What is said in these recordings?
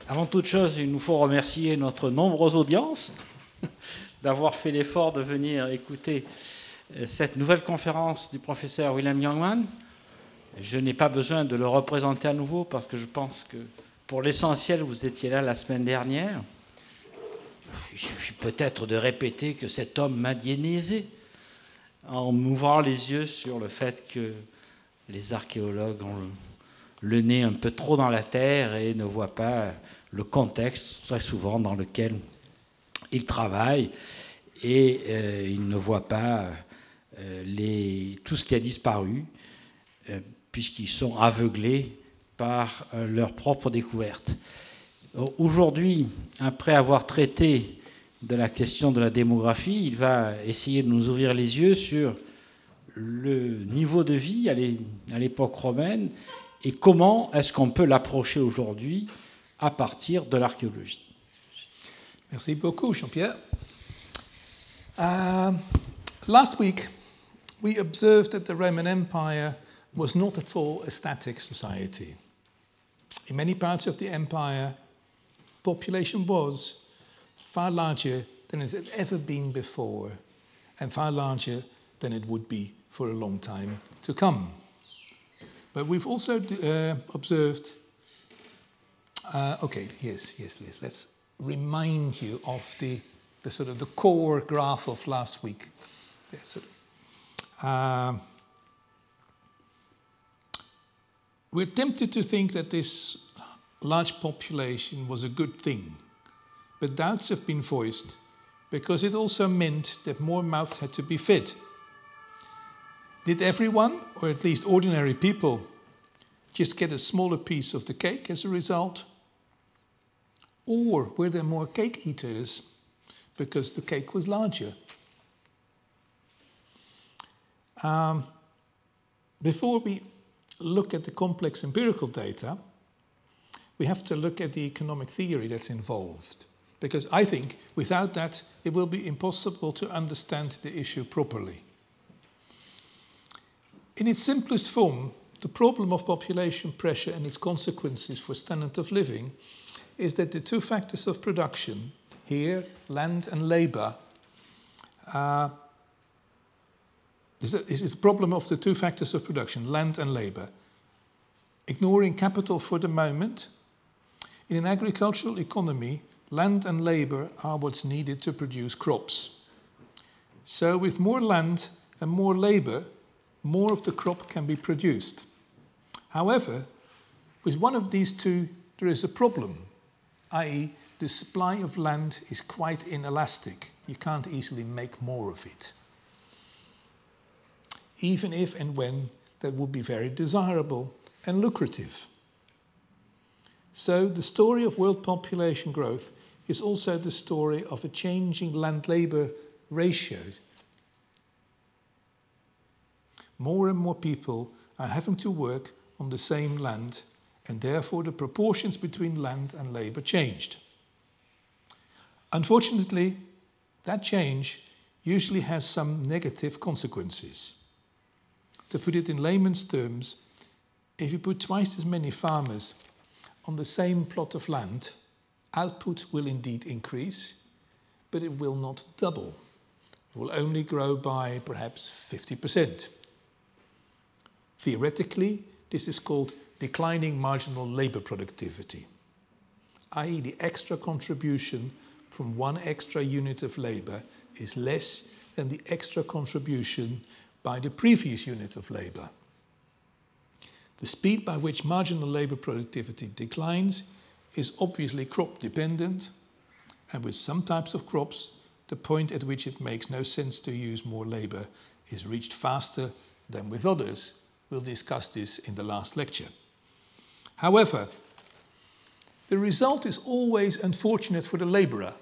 Avant toute chose, il nous faut remercier notre nombreuse audience d'avoir fait l'effort de venir écouter cette nouvelle conférence du professeur William Youngman. Je n'ai pas besoin de le représenter à nouveau parce que je pense que pour l'essentiel, vous étiez là la semaine dernière. Il suffit peut-être de répéter que cet homme m'a dianisé en m'ouvrant les yeux sur le fait que les archéologues ont le nez un peu trop dans la terre et ne voient pas le contexte très souvent dans lequel ils travaillent et ils ne voient pas tout ce qui a disparu puisqu'ils sont aveuglés par leur propre découverte. Aujourd'hui, après avoir traité de la question de la démographie, il va essayer de nous ouvrir les yeux sur le niveau de vie à l'époque romaine et comment est-ce qu'on peut l'approcher aujourd'hui à partir de l'archéologie. Merci beaucoup, Jean-Pierre. Last week, we observed that the Roman Empire was not at all a static society. In many parts of the empire, population was far larger than it had ever been before, and far larger than it would be for a long time to come. But we've also observed, let's remind you of the sort of the core graph of last week. We're tempted to think that this large population was a good thing, but doubts have been voiced because it also meant that more mouths had to be fed. Did everyone, or at least ordinary people, just get a smaller piece of the cake as a result? Or were there more cake eaters because the cake was larger? Before we look at the complex empirical data, we have to look at the economic theory that's involved. Because I think without that, it will be impossible to understand the issue properly. In its simplest form, the problem of population pressure and its consequences for standard of living is that the two factors of production, here, land and labor, is the problem of the two factors of production, land and labor. Ignoring capital for the moment, in an agricultural economy, land and labor are what's needed to produce crops. So with more land and more labor, more of the crop can be produced. However, with one of these two, there is a problem, i.e., the supply of land is quite inelastic. You can't easily make more of it. Even if and when that would be very desirable and lucrative. So the story of world population growth is also the story of a changing land-labor ratio. More and more people are having to work on the same land, and therefore the proportions between land and labor changed. Unfortunately, that change usually has some negative consequences. To put it in layman's terms, if you put twice as many farmers on the same plot of land, output will indeed increase, but it will not double. It will only grow by perhaps 50%. Theoretically, this is called declining marginal labor productivity, i.e. the extra contribution from one extra unit of labor is less than the extra contribution by the previous unit of labor. The speed by which marginal labor productivity declines is obviously crop dependent, and with some types of crops, the point at which it makes no sense to use more labor is reached faster than with others. We'll discuss this in the last lecture. However, the result is always unfortunate for the laborer.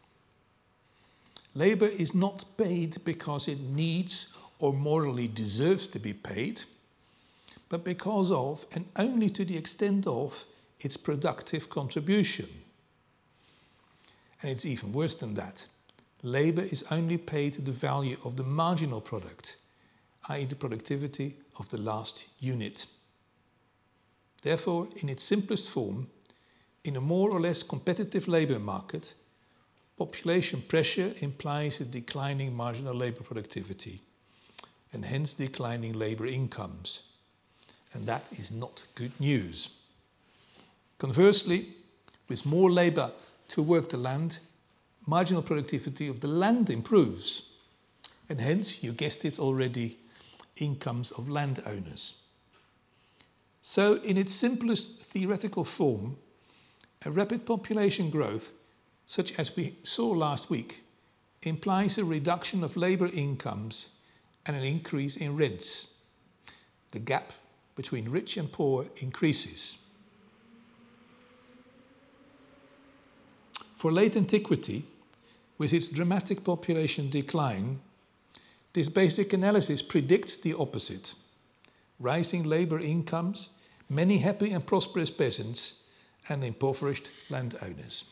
Labor is not paid because it needs or morally deserves to be paid, but because of, and only to the extent of, its productive contribution. And it's even worse than that. Labor is only paid the value of the marginal product, i.e. the productivity of the last unit. Therefore, in its simplest form, In a more or less competitive labour market, population pressure implies a declining marginal labour productivity and hence declining labour incomes. And that is not good news. Conversely, with more labour to work the land, marginal productivity of the land improves. And hence, you guessed it already, incomes of landowners. So, in its simplest theoretical form, a rapid population growth, such as we saw last week, implies a reduction of labour incomes and an increase in rents. The gap between rich and poor increases. For late antiquity, with its dramatic population decline, this basic analysis predicts the opposite: rising labour incomes, many happy and prosperous peasants, and impoverished landowners.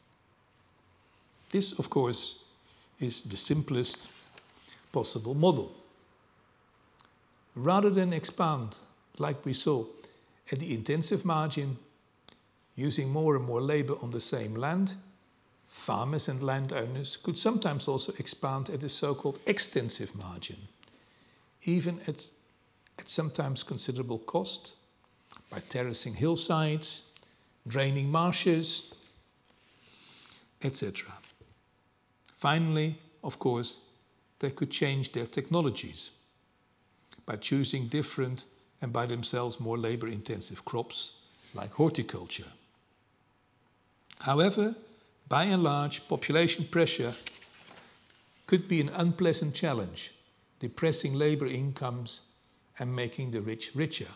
This, of course, is the simplest possible model. Rather than expand, like we saw, at the intensive margin, using more and more labour on the same land, farmers and landowners could sometimes also expand at the so-called extensive margin, even at sometimes considerable cost, by terracing hillsides, draining marshes, etc. Finally, of course, they could change their technologies by choosing different and by themselves more labour-intensive crops, like horticulture. However, by and large, population pressure could be an unpleasant challenge, depressing labour incomes and making the rich richer.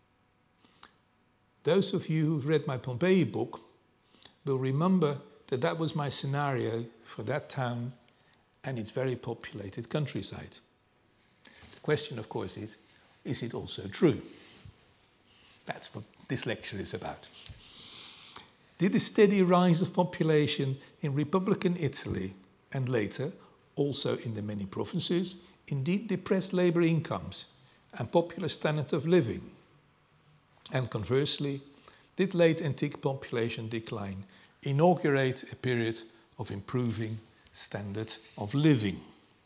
Those of you who've read my Pompeii book will remember that that was my scenario for that town and its very populated countryside. The question, of course, is it also true? That's what this lecture is about. Did the steady rise of population in Republican Italy and later also in the many provinces indeed depress labour incomes and popular standard of living? And conversely, did late antique population decline inaugurate a period of improving standard of living?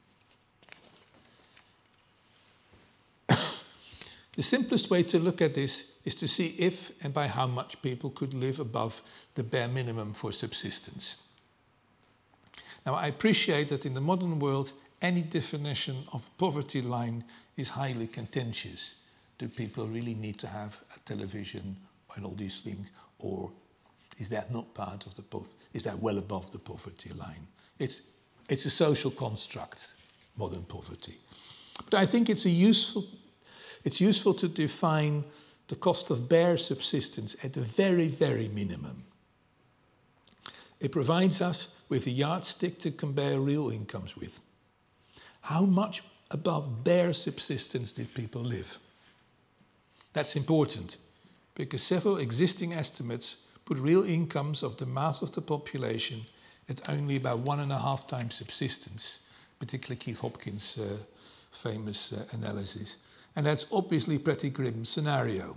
The simplest way to look at this is to see if and by how much people could live above the bare minimum for subsistence. Now, I appreciate that in the modern world, any definition of poverty line is highly contentious. Do people really need to have a television and all these things, or is that not part of the is that well above the poverty line? It's a social construct, modern poverty. But I think it's useful to define the cost of bare subsistence at the very, very minimum. It provides us with a yardstick to compare real incomes with. How much above bare subsistence did people live? That's important, because several existing estimates put real incomes of the mass of the population at only about 1.5 times subsistence, particularly Keith Hopkins' famous analysis. And that's obviously a pretty grim scenario.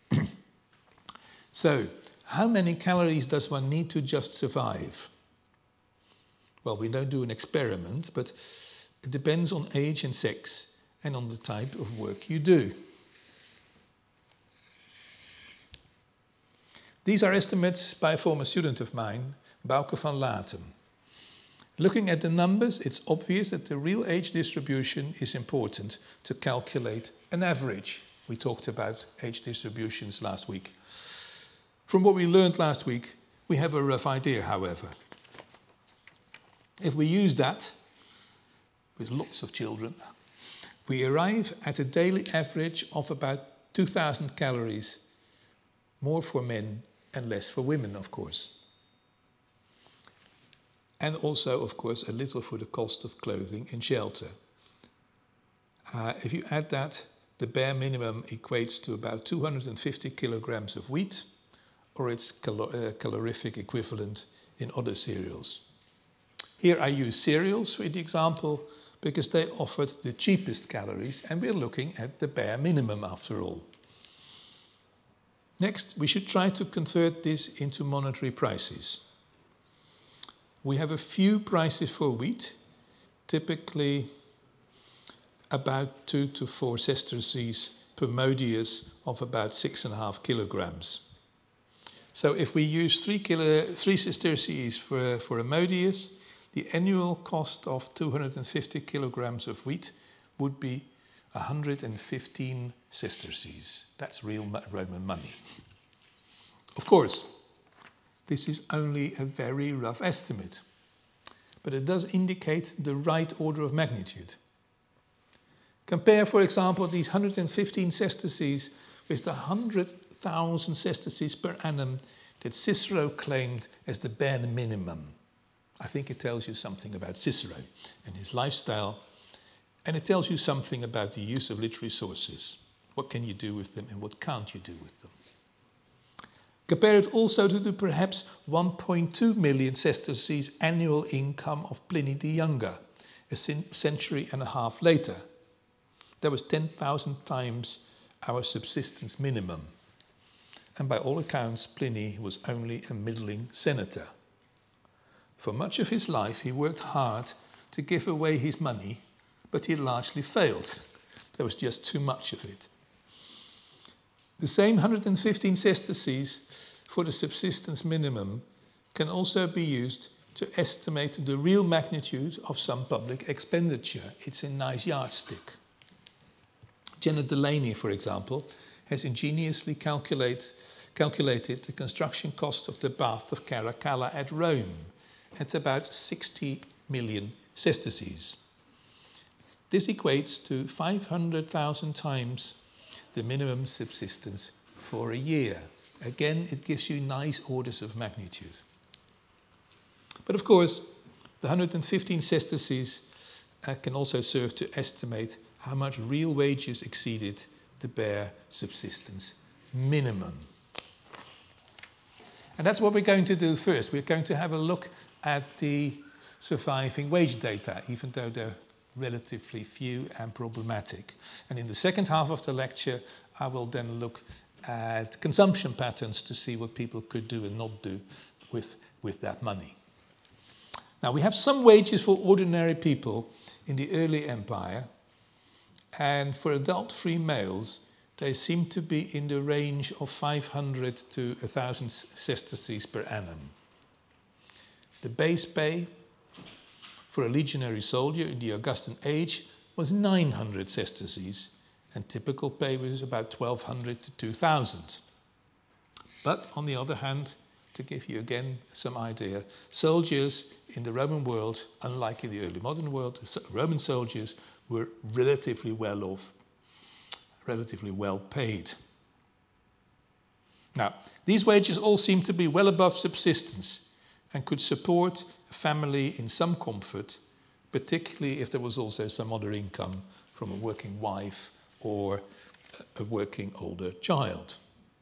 So, how many calories does one need to just survive? Well, we don't do an experiment, but it depends on age and sex and on the type of work you do. These are estimates by a former student of mine, Bouke van Latem. Looking at the numbers, it's obvious that the real age distribution is important to calculate an average. We talked about age distributions last week. From what we learned last week, we have a rough idea, however. If we use that, with lots of children, we arrive at a daily average of about 2,000 calories, more for men and less for women, of course. And also, of course, a little for the cost of clothing and shelter. If you add that, the bare minimum equates to about 250 kilograms of wheat, or its calorific equivalent in other cereals. Here I use cereals for the example because they offered the cheapest calories, and we're looking at the bare minimum after all. Next, we should try to convert this into monetary prices. We have a few prices for wheat, typically about 2 to 4 sesterces per modius of about 6.5 kilograms. So if we use 3 sesterces for a modius, the annual cost of 250 kilograms of wheat would be 115 sesterces. That's real Roman money. Of course, this is only a very rough estimate, but it does indicate the right order of magnitude. Compare, for example, these 115 sesterces with the 100,000 sesterces per annum that Cicero claimed as the bare minimum. I think it tells you something about Cicero and his lifestyle, and it tells you something about the use of literary sources. What can you do with them and what can't you do with them? Compare it also to the perhaps 1.2 million sesterces annual income of Pliny the Younger, a century and a half later. That was 10,000 times our subsistence minimum. And by all accounts, Pliny was only a middling senator. For much of his life, he worked hard to give away his money, but he largely failed. There was just too much of it. The same 115 sesterces for the subsistence minimum can also be used to estimate the real magnitude of some public expenditure. It's a nice yardstick. Janet Delaney, for example, has ingeniously calculated the construction cost of the Bath of Caracalla at Rome at about 60 million sesterces. This equates to 500,000 times the minimum subsistence for a year. Again, it gives you nice orders of magnitude. But of course, the 115 sesterces can also serve to estimate how much real wages exceeded the bare subsistence minimum. And that's what we're going to do first. We're going to have a look at the surviving wage data, even though they're relatively few and problematic. And in the second half of the lecture, I will then look at consumption patterns to see what people could do and not do with that money. Now, we have some wages for ordinary people in the early empire, and for adult-free males, they seem to be in the range of 500 to 1,000 sesterces per annum. The base pay for a legionary soldier in the Augustan age was 900 sesterces, and typical pay was about 1,200 to 2,000. But on the other hand, to give you again some idea, soldiers in the Roman world, unlike in the early modern world, Roman soldiers were relatively well off, relatively well paid. Now, these wages all seem to be well above subsistence and could support a family in some comfort, particularly if there was also some other income from a working wife or a working older child.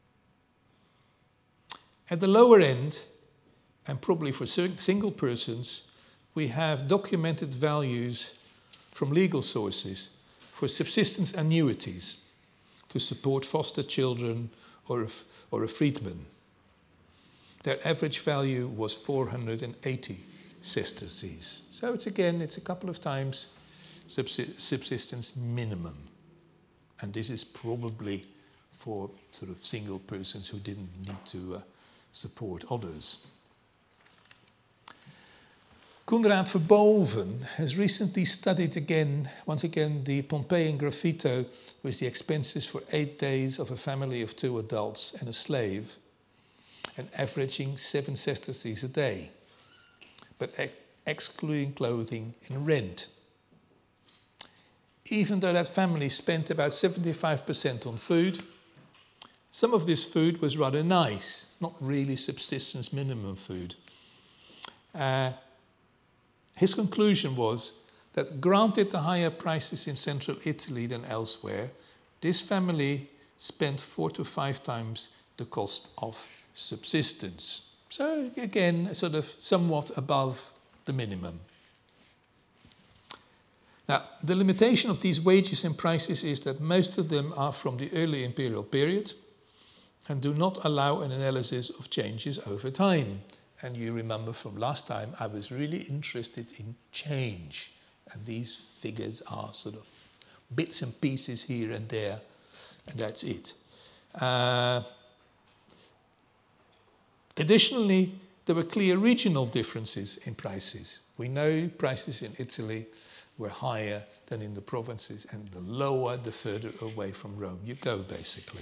At the lower end, and probably for single persons, we have documented values from legal sources for subsistence annuities to support foster children or a freedman. Their average value was 480 sesterces. So it's a couple of times subsistence minimum. And this is probably for sort of single persons who didn't need to support others. Koenraad Verboven has recently studied once again, the Pompeian graffito with the expenses for 8 days of a family of 2 adults and a slave, and averaging 7 sesterces a day, but excluding clothing and rent. Even though that family spent about 75% on food, some of this food was rather nice, not really subsistence minimum food. His conclusion was that granted the higher prices in central Italy than elsewhere, this family spent 4 to 5 times the cost of subsistence. So again, sort of somewhat above the minimum. Now, the limitation of these wages and prices is that most of them are from the early imperial period, and do not allow an analysis of changes over time. And you remember from last time, I was really interested in change. And these figures are sort of bits and pieces here and there, and that's it. Additionally, there were clear regional differences in prices. We know prices in Italy were higher than in the provinces, and the lower, the further away from Rome you go, basically.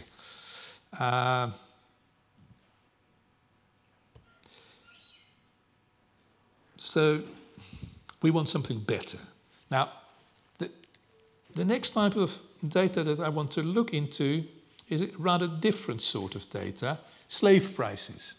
So we want something better. Now, the next type of data that I want to look into is a rather different sort of data, slave prices.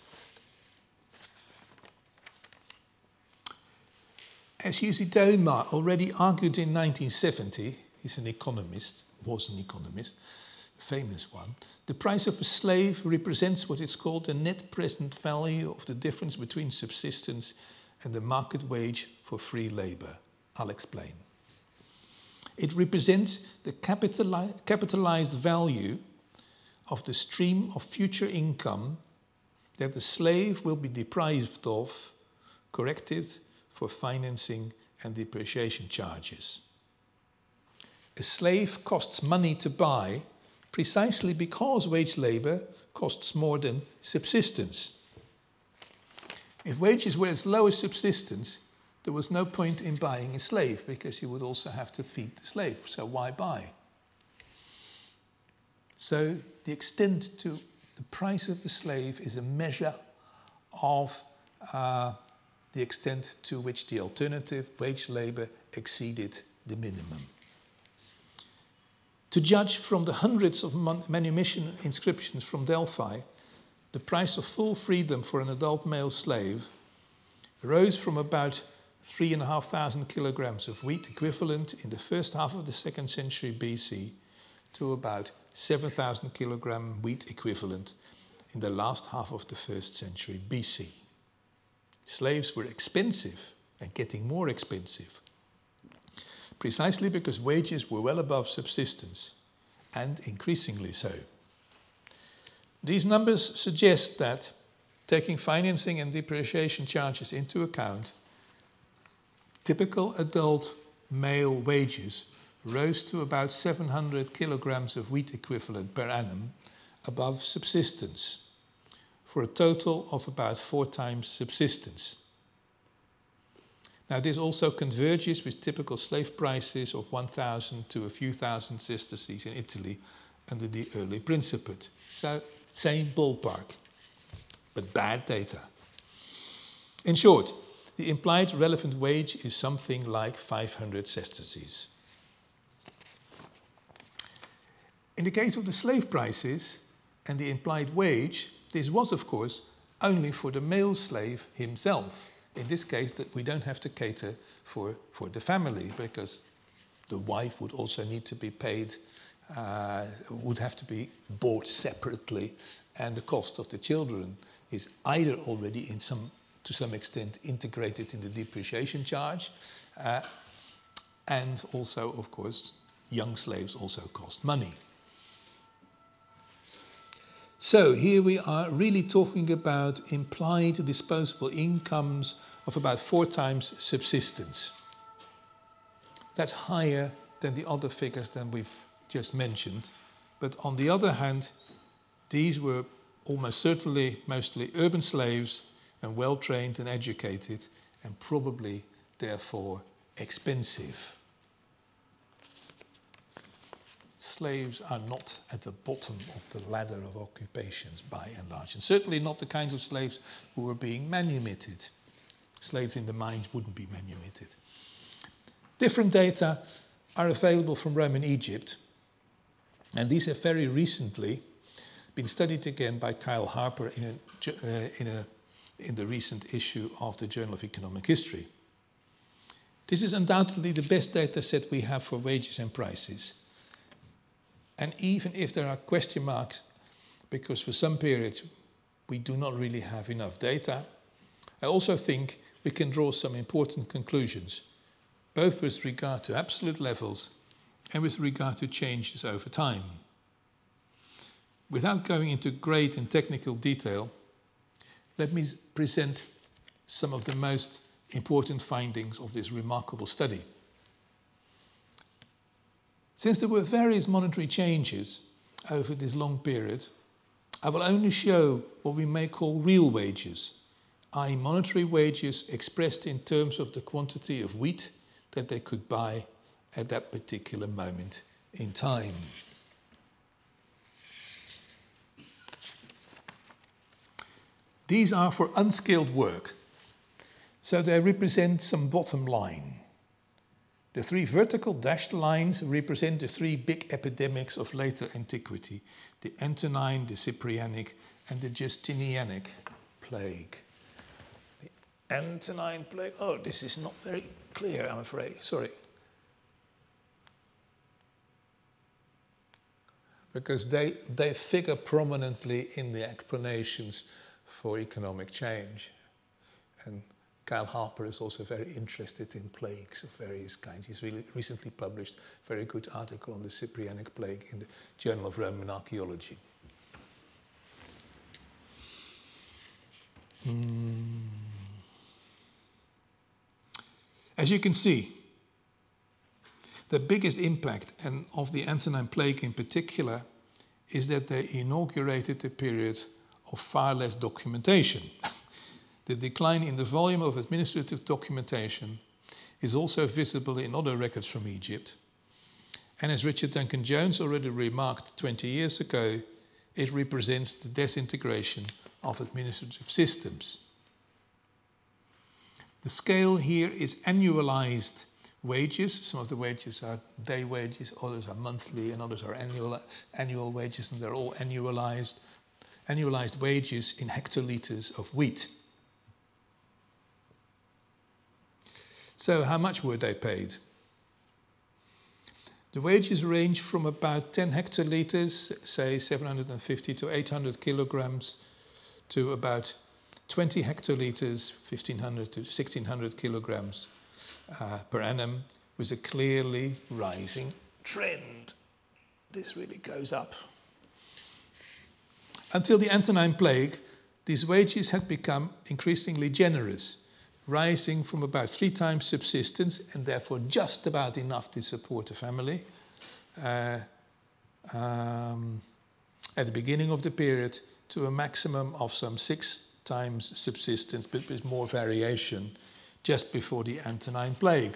As Jussi Toima already argued in 1970, he's an economist, was an economist, a famous one, the price of a slave represents what is called the net present value of the difference between subsistence and the market wage for free labor. I'll explain. It represents the capitalized value of the stream of future income that the slave will be deprived of, corrected for financing and depreciation charges. A slave costs money to buy precisely because wage labor costs more than subsistence. If wages were as low as subsistence, there was no point in buying a slave because you would also have to feed the slave, so why buy? So the extent to the price of a slave is a measure of the extent to which the alternative wage labor exceeded the minimum. To judge from the hundreds of manumission inscriptions from Delphi, the price of full freedom for an adult male slave rose from about 3,500 kilograms of wheat equivalent in the first half of the 2nd century BC to about 7,000 kilogram wheat equivalent in the last half of the 1st century BC. Slaves were expensive and getting more expensive, precisely because wages were well above subsistence, and increasingly so. These numbers suggest that, taking financing and depreciation charges into account, typical adult male wages rose to about 700 kilograms of wheat equivalent per annum above subsistence, for a total of about 4 times subsistence. Now, this also converges with typical slave prices of 1,000 to a few thousand sesterces in Italy under the early Principate. So, same ballpark, but bad data. In short, the implied relevant wage is something like 500 sesterces. In the case of the slave prices and the implied wage, this was, of course, only for the male slave himself. In this case, that we don't have to cater for the family, because the wife would also need to be paid, would have to be bought separately, and the cost of the children is either already to some extent integrated in the depreciation charge, and also, of course, young slaves also cost money. So here we are really talking about implied disposable incomes of about 4 times subsistence. That's higher than the other figures that we've just mentioned. But on the other hand, these were almost certainly mostly urban slaves and well-trained and educated, and probably therefore expensive. Slaves are not at the bottom of the ladder of occupations by and large, and certainly not the kinds of slaves who were being manumitted. Slaves in the mines wouldn't be manumitted. Different data are available from Rome and Egypt, and these have very recently been studied again by Kyle Harper in the recent issue of the Journal of Economic History. This is undoubtedly the best data set we have for wages and prices. And even if there are question marks, because for some periods we do not really have enough data, I also think we can draw some important conclusions, both with regard to absolute levels and with regard to changes over time. Without going into great and technical detail, let me present some of the most important findings of this remarkable study. Since there were various monetary changes over this long period, I will only show what we may call real wages, i.e. monetary wages expressed in terms of the quantity of wheat that they could buy at that particular moment in time. These are for unskilled work, so they represent some bottom line. The three vertical dashed lines represent the three big epidemics of later antiquity, the Antonine, the Ciprianic, and the Justinianic plague. The Antonine plague, oh, this is not very clear, I'm afraid, sorry. Because they figure prominently in the explanations for economic change. And Kyle Harper is also very interested in plagues of various kinds. He's really recently published a very good article on the Ciprianic plague in the Journal of Roman Archaeology. As you can see, the biggest impact of the Antonine plague in particular is that they inaugurated a period of far less documentation. The decline in the volume of administrative documentation is also visible in other records from Egypt. And as Richard Duncan Jones already remarked 20 years ago, it represents the disintegration of administrative systems. The scale here is annualized wages. Some of the wages are day wages, others are monthly, and others are annual wages, and they're all annualized wages in hectolitres of wheat. So how much were they paid? The wages range from about 10 hectolitres, say 750 to 800 kilograms, to about 20 hectolitres, 1,500 to 1,600 kilograms per annum, with a clearly rising trend. This really goes up. Until the Antonine plague, these wages had become increasingly generous, rising from about 3 times subsistence and therefore just about enough to support a family at the beginning of the period to a maximum of some 6 times subsistence, but with more variation just before the Antonine plague.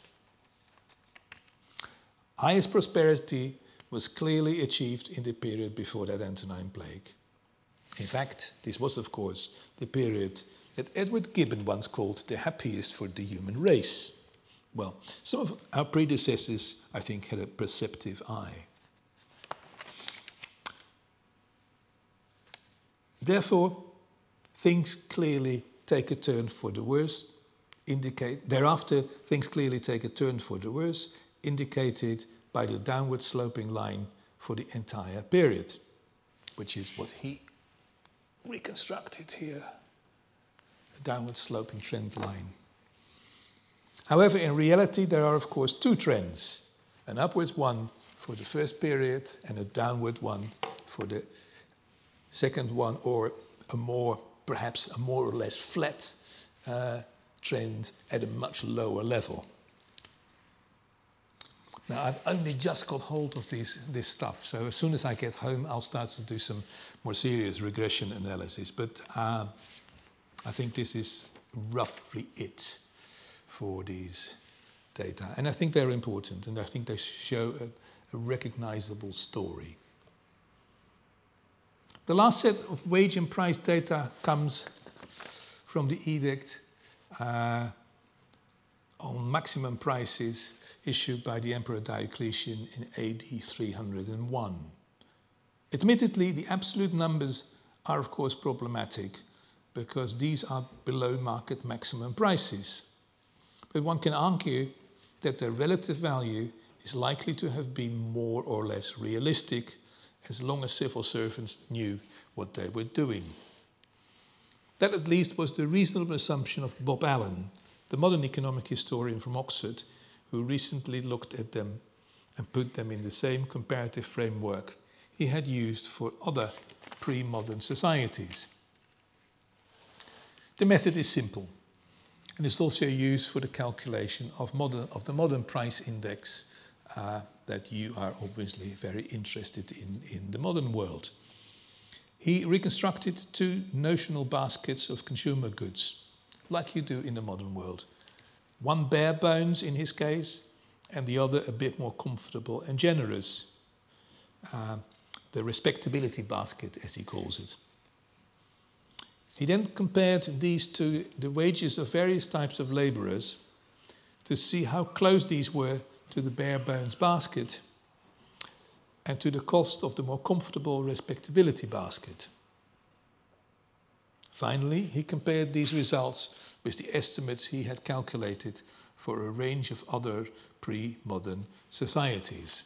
Highest prosperity was clearly achieved in the period before that Antonine plague. In fact, this was, of course, the period that Edward Gibbon once called the happiest for the human race. Well, some of our predecessors, I think, had a perceptive eye. Therefore, things clearly take a turn for the worse. Thereafter, things clearly take a turn for the worse, indicated by the downward sloping line for the entire period, which is what he reconstructed here, a downward sloping trend line. However, in reality, there are, of course, 2 trends, an upwards one for the first period and a downward one for the second one, or perhaps a more or less flat trend at a much lower level. Now, I've only just got hold of this stuff, so as soon as I get home, I'll start to do some more serious regression analysis. But I think this is roughly it for these data. And I think they're important, and I think they show a recognizable story. The last set of wage and price data comes from the edict on maximum prices issued by the Emperor Diocletian in AD 301. Admittedly, the absolute numbers are of course problematic because these are below market maximum prices. But one can argue that their relative value is likely to have been more or less realistic as long as civil servants knew what they were doing. That at least was the reasonable assumption of Bob Allen, the modern economic historian from Oxford, who recently looked at them and put them in the same comparative framework he had used for other pre-modern societies. The method is simple, and it's also used for the calculation of the modern price index that you are obviously very interested in the modern world. He reconstructed two notional baskets of consumer goods, like you do in the modern world. One bare bones in his case, and the other a bit more comfortable and generous. The respectability basket, as he calls it. He then compared these to the wages of various types of labourers to see how close these were to the bare bones basket and to the cost of the more comfortable respectability basket. Finally, he compared these results with the estimates he had calculated for a range of other pre-modern societies.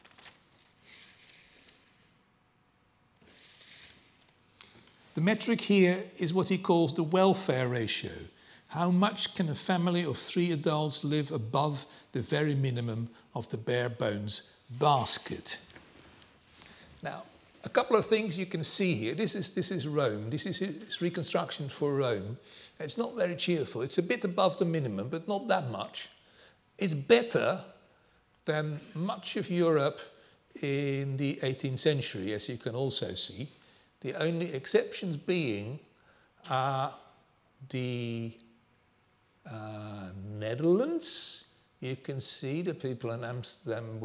The metric here is what he calls the welfare ratio. How much can a family of 3 adults live above the very minimum of the bare bones basket? Now, a couple of things you can see here. This is Rome. This is his reconstruction for Rome. It's not very cheerful. It's a bit above the minimum, but not that much. It's better than much of Europe in the 18th century, as you can also see. The only exceptions being the Netherlands. You can see the people in Amsterdam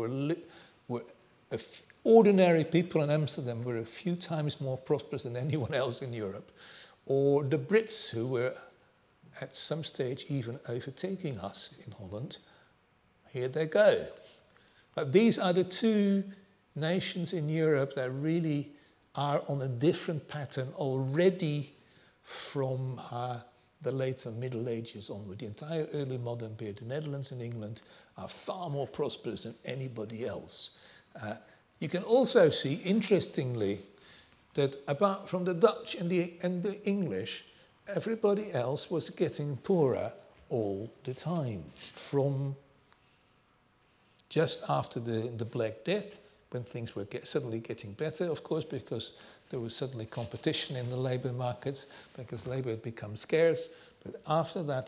ordinary people in Amsterdam were a few times more prosperous than anyone else in Europe. Or the Brits, who were at some stage even overtaking us in Holland. Here they go. But these are the two nations in Europe that really are on a different pattern already from the later Middle Ages onward. The entire early modern period, the Netherlands and England are far more prosperous than anybody else. You can also see, interestingly, that apart from the Dutch and the English, everybody else was getting poorer all the time. From just after the Black Death, when things were suddenly getting better, of course, because there was suddenly competition in the labour markets, because labour had become scarce. But after that,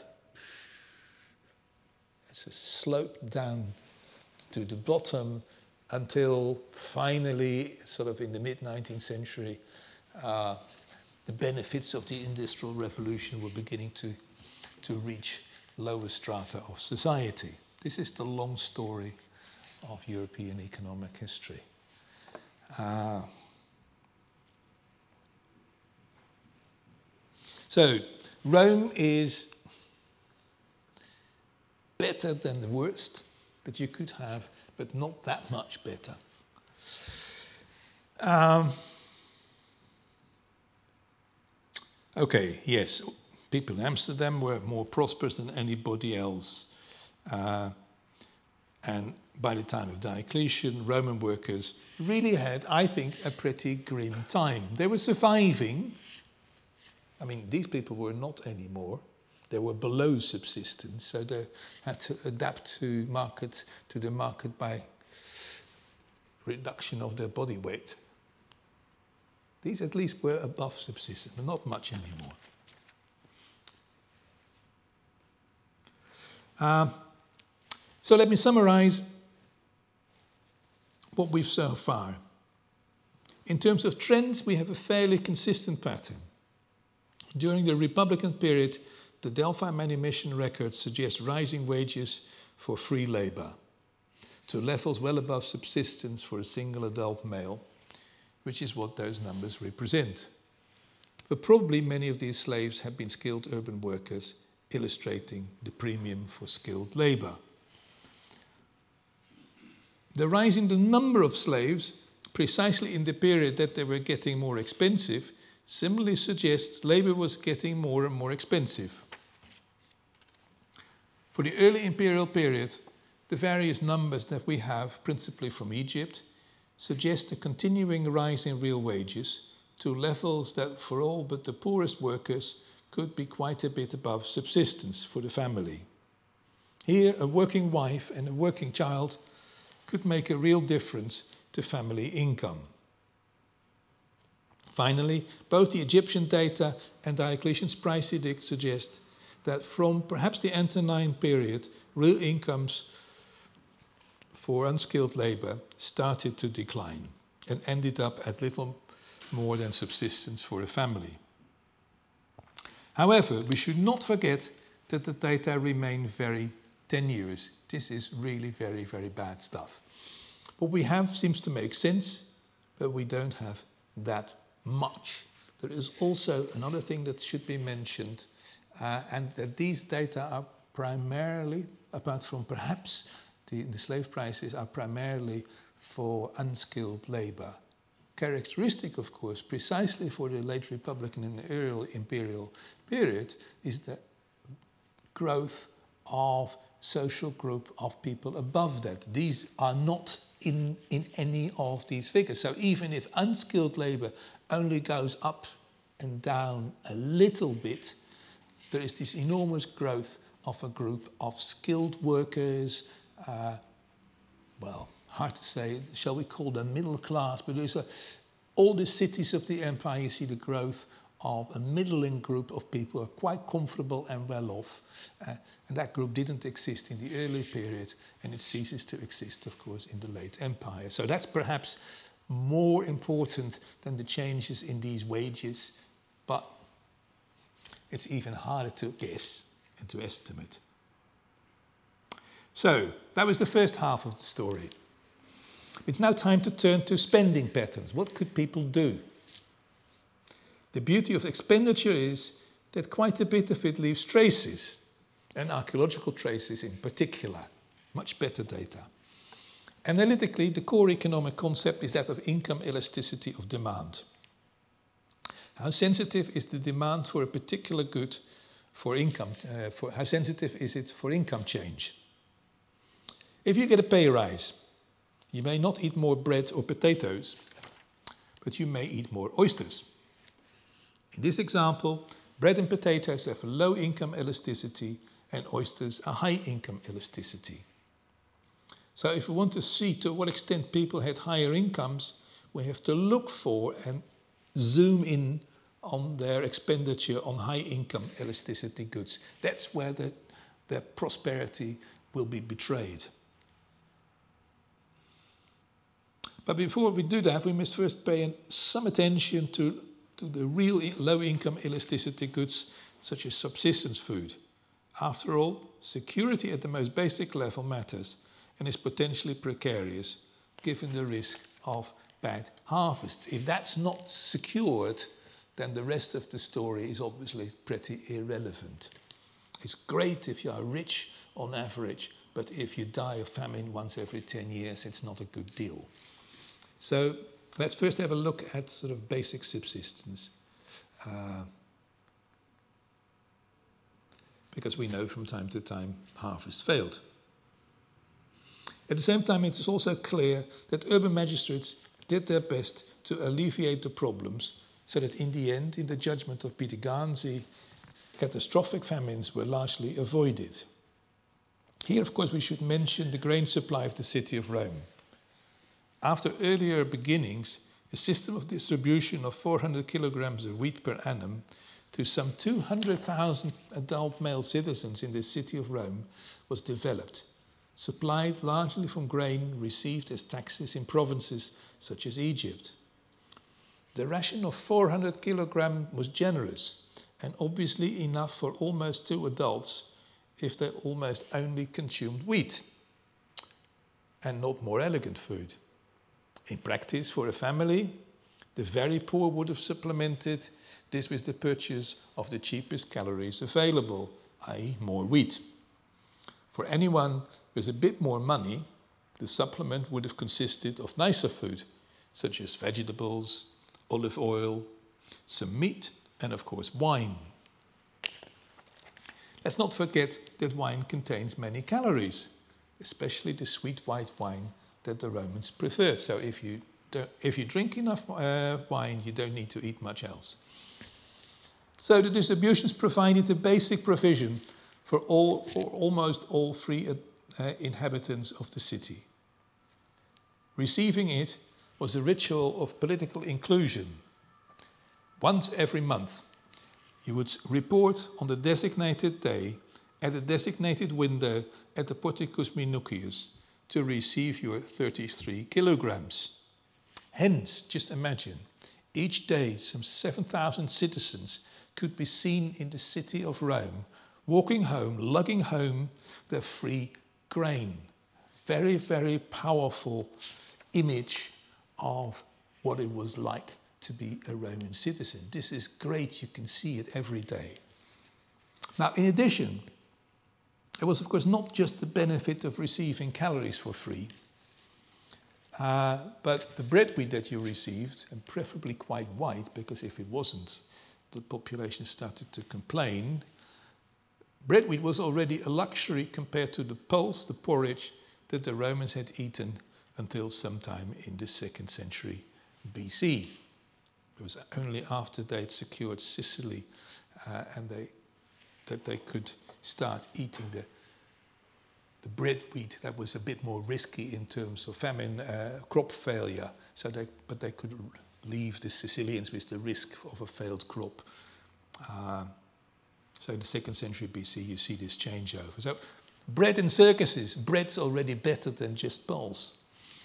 it's a slope down to the bottom until finally, sort of in the mid-19th century, the benefits of the Industrial Revolution were beginning to reach lower strata of society. This is the long story of European economic history. So, Rome is better than the worst that you could have, but not that much better. Okay, yes, people in Amsterdam were more prosperous than anybody else. And by the time of Diocletian, Roman workers really had, I think, a pretty grim time. They were surviving. I mean, these people were not anymore. They were below subsistence, so they had to adapt to the market by reduction of their body weight. These at least were above subsistence, but not much anymore. So let me summarize what we've so far. In terms of trends, we have a fairly consistent pattern. During the Republican period, the Delphi manumission records suggest rising wages for free labour to levels well above subsistence for a single adult male, which is what those numbers represent. But probably many of these slaves have been skilled urban workers, illustrating the premium for skilled labour. The rise in the number of slaves, precisely in the period that they were getting more expensive, similarly suggests labour was getting more and more expensive. For the early imperial period, the various numbers that we have, principally from Egypt, suggest a continuing rise in real wages to levels that for all but the poorest workers could be quite a bit above subsistence for the family. Here, a working wife and a working child could make a real difference to family income. Finally, both the Egyptian data and Diocletian's price edict suggest that from perhaps the Antonine period, real incomes for unskilled labor started to decline and ended up at little more than subsistence for a family. However, we should not forget that the data remain very tenuous. This is really very, very bad stuff. What we have seems to make sense, but we don't have that much. There is also another thing that should be mentioned, and that these data are primarily, apart from perhaps the slave prices, are primarily for unskilled labor. Characteristic, of course, precisely for the late Republican and early imperial period, is the growth of social group of people above that. These are not in any of these figures. So even if unskilled labor only goes up and down a little bit, there is this enormous growth of a group of skilled workers, well, hard to say, shall we call them middle class, but there's all the cities of the empire, you see the growth of a middling group of people who are quite comfortable and well off. And that group didn't exist in the early period, and it ceases to exist, of course, in the late empire. So that's perhaps more important than the changes in these wages, but it's even harder to guess and to estimate. So that was the first half of the story. It's now time to turn to spending patterns. What could people do? The beauty of expenditure is that quite a bit of it leaves traces, and archaeological traces in particular, much better data. Analytically, the core economic concept is that of income elasticity of demand. How sensitive is the demand for a particular good for income? How sensitive is it for income change? If you get a pay rise, you may not eat more bread or potatoes, but you may eat more oysters. In this example, bread and potatoes have a low income elasticity and oysters a high income elasticity. So if we want to see to what extent people had higher incomes, we have to look for and zoom in on their expenditure on high income elasticity goods. That's where their prosperity will be betrayed. But before we do that, we must first pay some attention to the real low-income elasticity goods, such as subsistence food. After all, security at the most basic level matters and is potentially precarious, given the risk of bad harvests. If that's not secured, then the rest of the story is obviously pretty irrelevant. It's great if you are rich on average, but if you die of famine once every 10 years, it's not a good deal. So let's first have a look at sort of basic subsistence. Because we know from time to time harvest failed. At the same time, it is also clear that urban magistrates did their best to alleviate the problems, so that in the end, in the judgment of Peter Garnsey, catastrophic famines were largely avoided. Here, of course, we should mention the grain supply of the city of Rome. After earlier beginnings, a system of distribution of 400 kilograms of wheat per annum to some 200,000 adult male citizens in the city of Rome was developed, supplied largely from grain received as taxes in provinces such as Egypt. The ration of 400 kilograms was generous and obviously enough for almost 2 adults if they almost only consumed wheat and not more elegant food. In practice, for a family, the very poor would have supplemented this with the purchase of the cheapest calories available, i.e. more wheat. For anyone with a bit more money, the supplement would have consisted of nicer food, such as vegetables, olive oil, some meat, and of course wine. Let's not forget that wine contains many calories, especially the sweet white wine that the Romans preferred. So if you drink enough wine, you don't need to eat much else. So the distributions provided a basic provision for almost all free inhabitants of the city. Receiving it was a ritual of political inclusion. Once every month, you would report on the designated day at a designated window at the Porticus Minucius to receive your 33 kilograms. Hence, just imagine, each day some 7,000 citizens could be seen in the city of Rome, walking home, lugging home their free grain. Very, very powerful image of what it was like to be a Roman citizen. This is great, you can see it every day. Now, in addition, it was, of course, not just the benefit of receiving calories for free, but the bread wheat that you received, and preferably quite white, because if it wasn't, the population started to complain. Bread wheat was already a luxury compared to the pulse, the porridge, that the Romans had eaten until sometime in the 2nd century BC. It was only after they'd secured Sicily that they could start eating the bread wheat that was a bit more risky in terms of famine, crop failure. But they could leave the Sicilians with the risk of a failed crop. So in the 2nd century BC, you see this changeover. So bread in circuses, bread's already better than just pulse.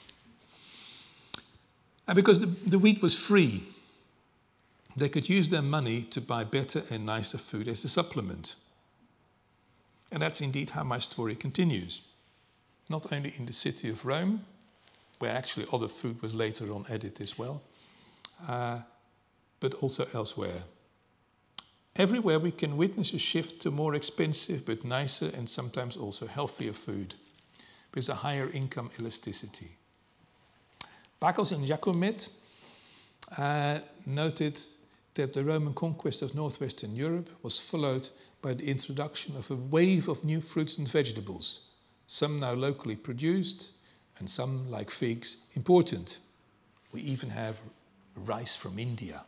And because the wheat was free, they could use their money to buy better and nicer food as a supplement. And that's indeed how my story continues. Not only in the city of Rome, where actually other food was later on added as well, but also elsewhere. Everywhere we can witness a shift to more expensive but nicer and sometimes also healthier food with a higher income elasticity. Bacchus and Jacomet noted that the Roman conquest of northwestern Europe was followed by the introduction of a wave of new fruits and vegetables, some now locally produced and some, like figs, important. We even have rice from India.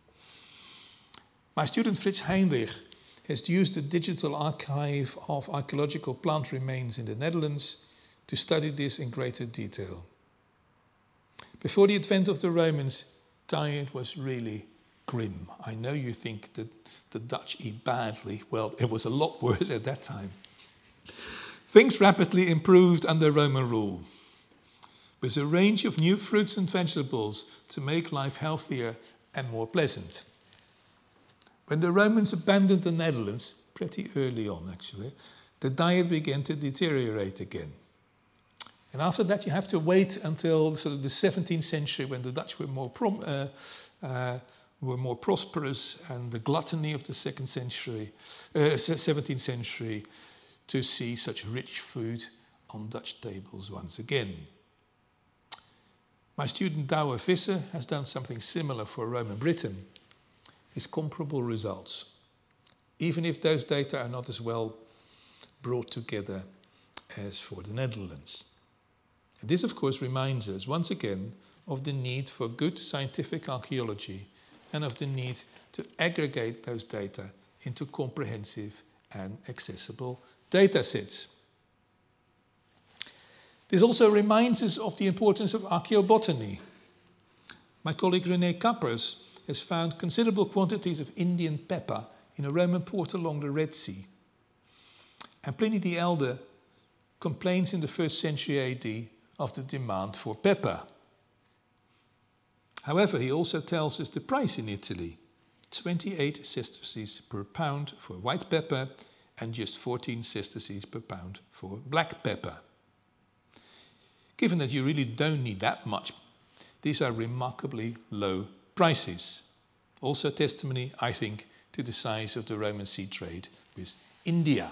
My student Fritz Heinrich has used the digital archive of archaeological plant remains in the Netherlands to study this in greater detail. Before the advent of the Romans, diet was really grim. I know you think that the Dutch eat badly. Well, it was a lot worse at that time. Things rapidly improved under Roman rule, with a range of new fruits and vegetables to make life healthier and more pleasant. When the Romans abandoned the Netherlands, pretty early on actually, the diet began to deteriorate again. And after that, you have to wait until sort of the 17th century, when the Dutch were more prosperous, and the gluttony of the 17th century, to see such rich food on Dutch tables once again. My student Douwe Visser has done something similar for Roman Britain, with comparable results, even if those data are not as well brought together as for the Netherlands. And this, of course, reminds us once again of the need for good scientific archaeology and of the need to aggregate those data into comprehensive and accessible data sets. This also reminds us of the importance of archaeobotany. My colleague René Kappers has found considerable quantities of Indian pepper in a Roman port along the Red Sea. And Pliny the Elder complains in the 1st century AD of the demand for pepper. However, he also tells us the price in Italy: 28 sesterces per pound for white pepper and just 14 sesterces per pound for black pepper. Given that you really don't need that much, these are remarkably low prices. Also testimony, I think, to the size of the Roman sea trade with India.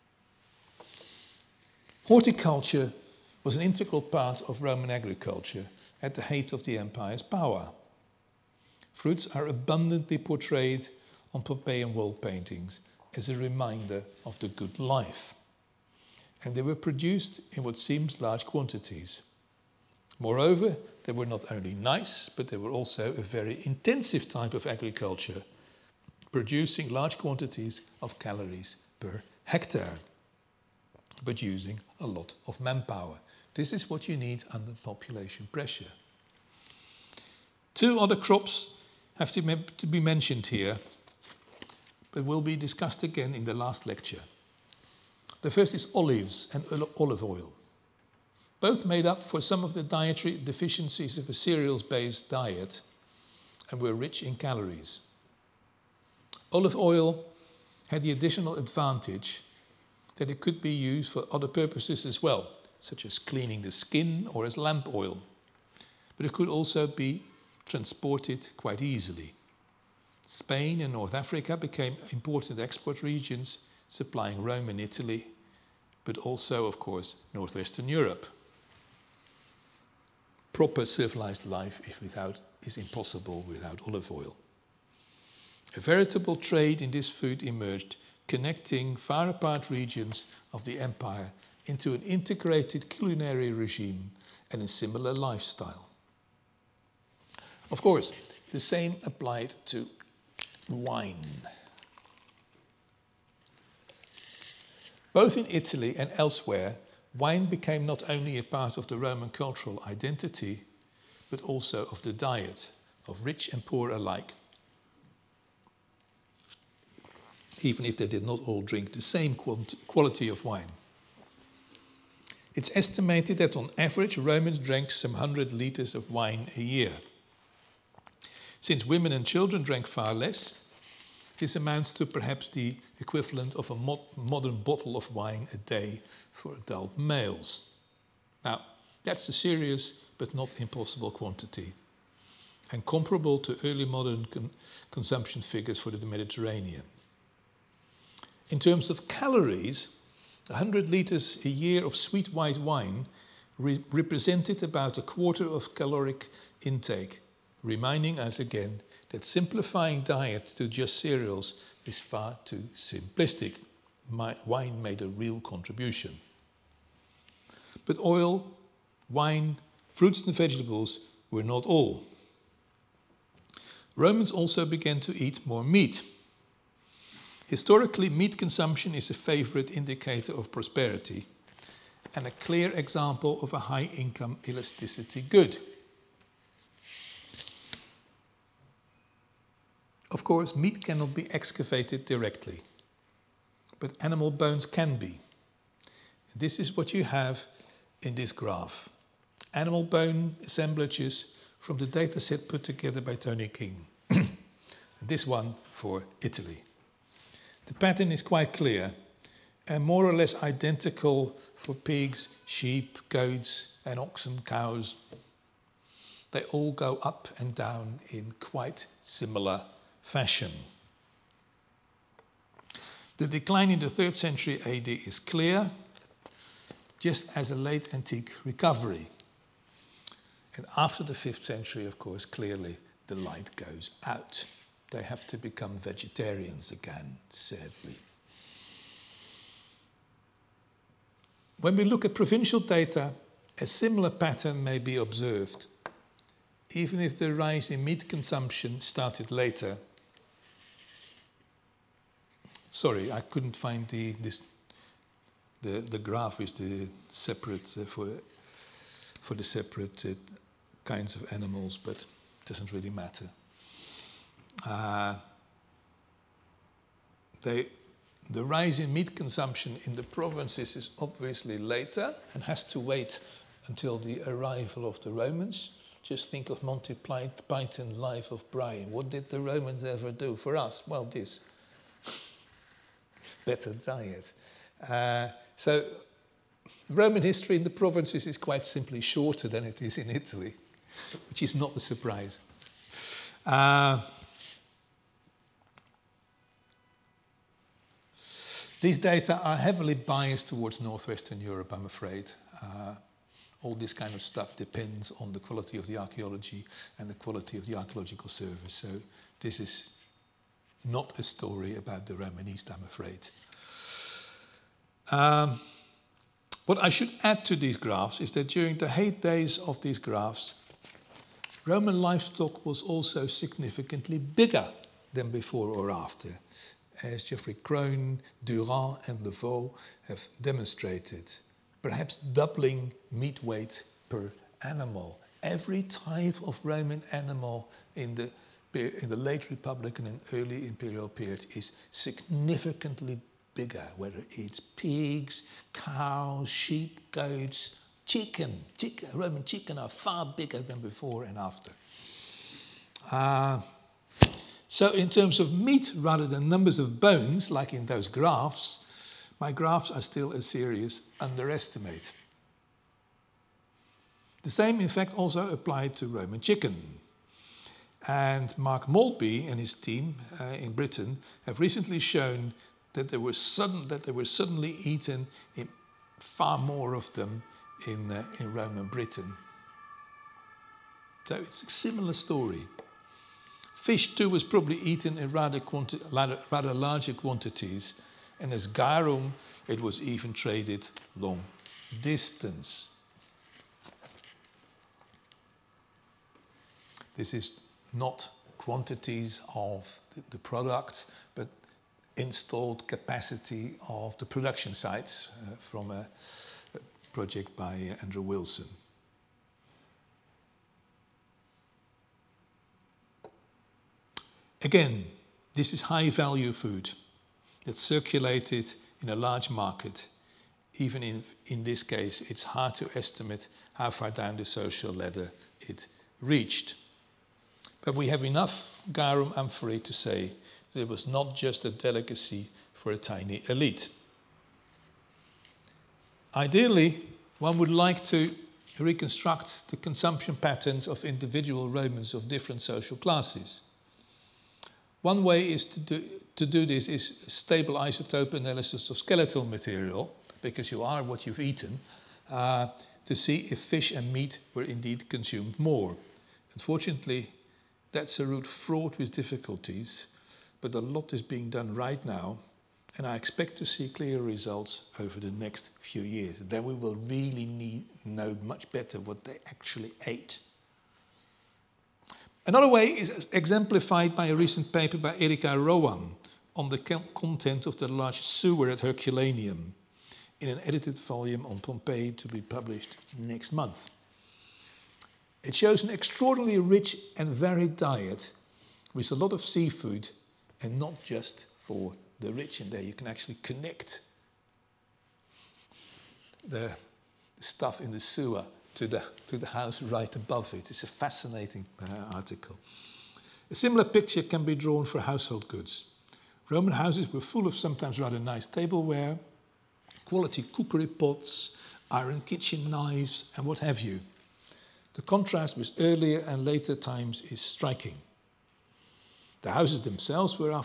Horticulture was an integral part of Roman agriculture at the height of the empire's power. Fruits are abundantly portrayed on Pompeian wall paintings as a reminder of the good life. And they were produced in what seems large quantities. Moreover, they were not only nice, but they were also a very intensive type of agriculture, producing large quantities of calories per hectare, but using a lot of manpower. This is what you need under population pressure. 2 other crops have to be mentioned here, but will be discussed again in the last lecture. The first is olives and olive oil. Both made up for some of the dietary deficiencies of a cereals-based diet and were rich in calories. Olive oil had the additional advantage that it could be used for other purposes as well, such as cleaning the skin or as lamp oil. But it could also be transported quite easily. Spain and North Africa became important export regions, supplying Rome and Italy, but also, of course, Northwestern Europe. Proper civilized life is impossible without olive oil. A veritable trade in this food emerged, connecting far apart regions of the empire into an integrated culinary regime and a similar lifestyle. Of course, the same applied to wine. Both in Italy and elsewhere, wine became not only a part of the Roman cultural identity, but also of the diet of rich and poor alike, even if they did not all drink the same quality of wine. It's estimated that on average Romans drank some 100 liters of wine a year. Since women and children drank far less, this amounts to perhaps the equivalent of a modern bottle of wine a day for adult males. Now, that's a serious but not impossible quantity, and comparable to early modern consumption figures for the Mediterranean. In terms of calories, 100 liters a year of sweet white wine represented about a quarter of caloric intake, reminding us again that simplifying diet to just cereals is far too simplistic. Wine made a real contribution. But oil, wine, fruits and vegetables were not all. Romans also began to eat more meat. Historically, meat consumption is a favorite indicator of prosperity and a clear example of a high-income elasticity good. Of course, meat cannot be excavated directly, but animal bones can be. This is what you have in this graph. Animal bone assemblages from the dataset put together by Tony King. This one for Italy. The pattern is quite clear and more or less identical for pigs, sheep, goats, and oxen, cows. They all go up and down in quite similar fashion. The decline in the 3rd century AD is clear, just as a late antique recovery. And after the 5th century, of course, clearly the light goes out. They have to become vegetarians again, sadly. When we look at provincial data, a similar pattern may be observed, even if the rise in meat consumption started later. Sorry, I couldn't find the graph with the separate for the separate kinds of animals, but it doesn't really matter. The rise in meat consumption in the provinces is obviously later and has to wait until the arrival of the Romans. Just think of Monty Python Life of Brian. What did the Romans ever do for us? Well, this. Better diet. So Roman history in the provinces is quite simply shorter than it is in Italy, which is not a surprise. These data are heavily biased towards Northwestern Europe, I'm afraid. All this kind of stuff depends on the quality of the archaeology and the quality of the archaeological service. So this is not a story about the Roman East, I'm afraid. What I should add to these graphs is that during the heydays of these graphs, Roman livestock was also significantly bigger than before or after, as Geoffrey Crone, Durand and Levaux have demonstrated, perhaps doubling meat weight per animal. Every type of Roman animal in the in the late Republican and early imperial period is significantly bigger, whether it's pigs, cows, sheep, goats, chicken. Roman chicken are far bigger than before and after. So in terms of meat rather than numbers of bones, like in those graphs, my graphs are still a serious underestimate. The same, in fact, also applied to Roman chicken. And Mark Maltby and his team in Britain have recently shown that there were suddenly eaten in far more of them in Roman Britain. So it's a similar story. Fish too was probably eaten in rather larger quantities, and as garum, it was even traded long distance. This is not quantities of the product, but installed capacity of the production sites from a project by Andrew Wilson. Again, this is high-value food that's circulated in a large market. Even in this case, it's hard to estimate how far down the social ladder it reached. But we have enough garum amphorae to say that it was not just a delicacy for a tiny elite. Ideally, one would like to reconstruct the consumption patterns of individual Romans of different social classes. One way is to do this is stable isotope analysis of skeletal material, because you are what you've eaten, to see if fish and meat were indeed consumed more. Unfortunately, that's a route fraught with difficulties, but a lot is being done right now, and I expect to see clear results over the next few years. Then we will really know much better what they actually ate. Another way is exemplified by a recent paper by Erika Rowan on the content of the large sewer at Herculaneum in an edited volume on Pompeii to be published next month. It shows an extraordinarily rich and varied diet with a lot of seafood, and not just for the rich. And there you can actually connect the stuff in the sewer to the house right above it. It's a fascinating article. A similar picture can be drawn for household goods. Roman houses were full of sometimes rather nice tableware, quality cookery pots, iron kitchen knives, and what have you. The contrast with earlier and later times is striking. The houses themselves were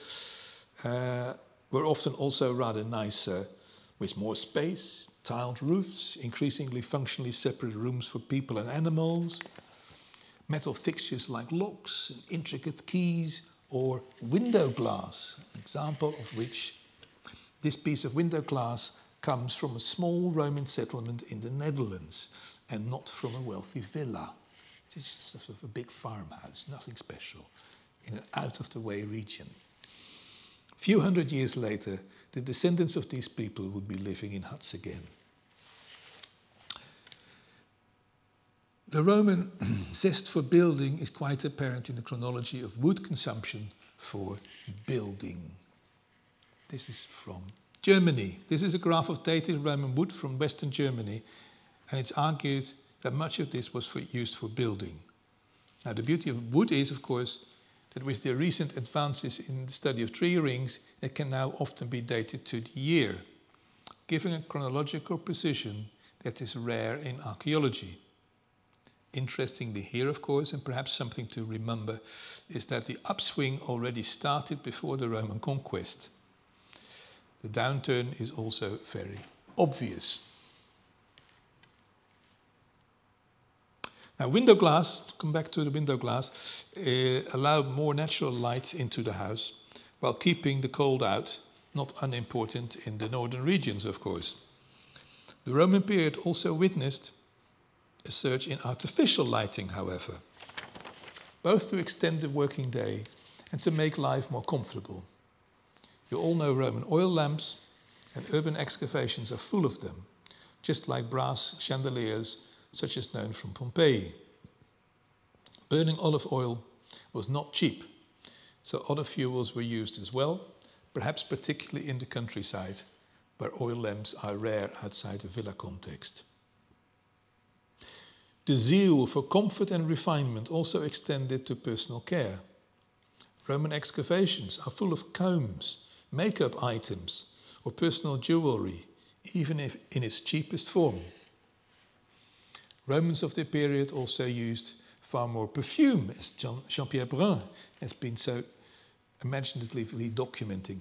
often also rather nicer, with more space, tiled roofs, increasingly functionally separate rooms for people and animals, metal fixtures like locks and intricate keys, or window glass, an example of which this piece of window glass comes from a small Roman settlement in the Netherlands and not from a wealthy villa. It is sort of a big farmhouse, nothing special, in an out-of-the-way region. A few hundred years later, the descendants of these people would be living in huts again. The Roman zest for building is quite apparent in the chronology of wood consumption for building. This is from Germany. This is a graph of dated Roman wood from Western Germany, and it's argued that much of this was used for building. Now, the beauty of wood is, of course, that with the recent advances in the study of tree rings, it can now often be dated to the year, giving a chronological precision that is rare in archaeology. Interestingly here, of course, and perhaps something to remember, is that the upswing already started before the Roman conquest. The downturn is also very obvious. Now, window glass, to come back to the window glass, allowed more natural light into the house while keeping the cold out, not unimportant in the northern regions, of course. The Roman period also witnessed a surge in artificial lighting, however, both to extend the working day and to make life more comfortable. You all know Roman oil lamps, and urban excavations are full of them, just like brass chandeliers, such as known from Pompeii. Burning olive oil was not cheap, so other fuels were used as well, perhaps particularly in the countryside, where oil lamps are rare outside a villa context. The zeal for comfort and refinement also extended to personal care. Roman excavations are full of combs, makeup items, or personal jewelry, even if in its cheapest form. Romans of the period also used far more perfume, as Jean-Pierre Brun has been so imaginatively documenting.